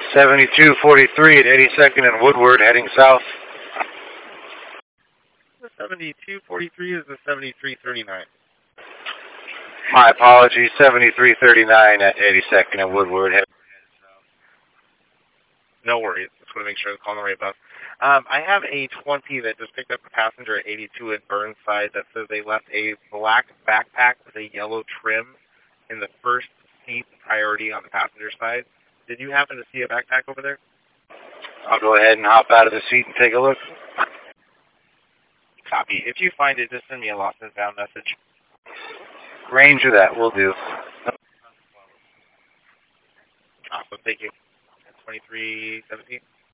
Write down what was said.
7243 at 82nd and Woodward heading south. The 7243 is the 7339. My apologies, 7339 at 82nd and Woodward heading south. No worries. Just want to make sure I'm calling the right bus. I have a 20 that just picked up a passenger at 82 at Burnside that says they left a black backpack with a yellow trim in the first seat priority on the passenger side. Did you happen to see a backpack over there? I'll go ahead and hop out of the seat and take a look. Copy. If you find it, just send me a lost and found message. Ranger that, will do. Awesome. Thank you. 2317.